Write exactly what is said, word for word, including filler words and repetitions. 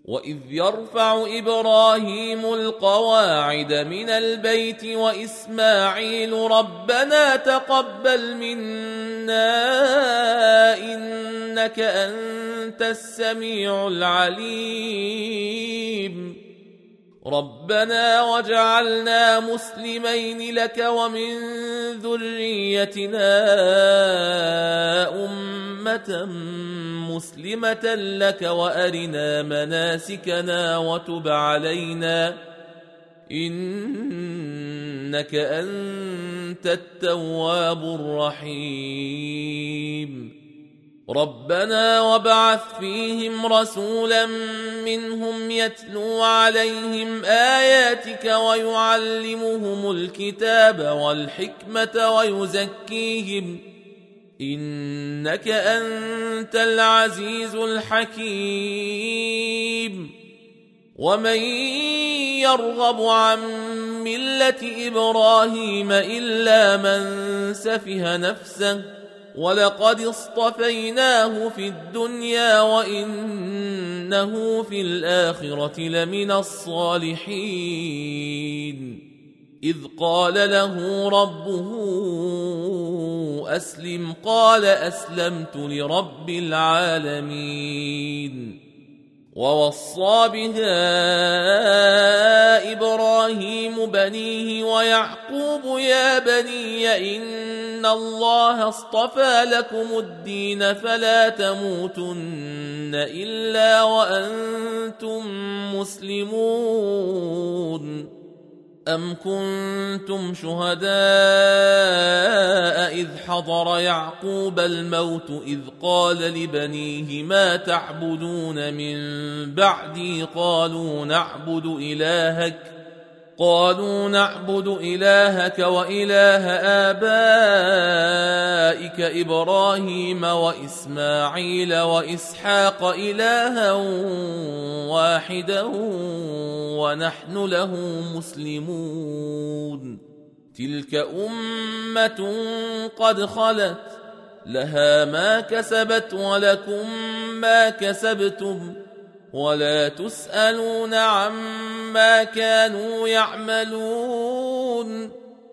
وإذ يرفع إبراهيم القواعد من البيت وإسماعيل ربنا تقبل منا إنك أنت السميع العليم ربنا واجعلنا مسلمين لك ومن ذريتنا أمة مسلمة لك وأرنا مناسكنا وتب علينا إنك أنت التواب الرحيم ربنا وابعث فيهم رسولا منهم يتلو عليهم آياتك ويعلمهم الكتاب والحكمة ويزكيهم إنك أنت العزيز الحكيم ومن يرغب عن ملة إبراهيم إلا من سفه نفسه ولقد اصطفيناه في الدنيا وإنه في الآخرة لمن الصالحين إذ قال له ربه أسلم قال أسلمت لرب العالمين ووصى بها إبراهيم بنيه ويعقوب يا بني إن الله اصطفى لكم الدين فلا تموتن إلا وأنتم مسلمون أم كنتم شهداء إذ حضر يعقوب الموت إذ قال لبنيه ما تعبدون من بعدي قالوا نعبد إلهك قالوا نعبد إلهك وإله آبائك إبراهيم وإسماعيل وإسحاق إلها واحدا ونحن له مسلمون تلك أمة قد خلت لها ما كسبت ولكم ما كسبتم ولا تسألون عما كانوا يعملون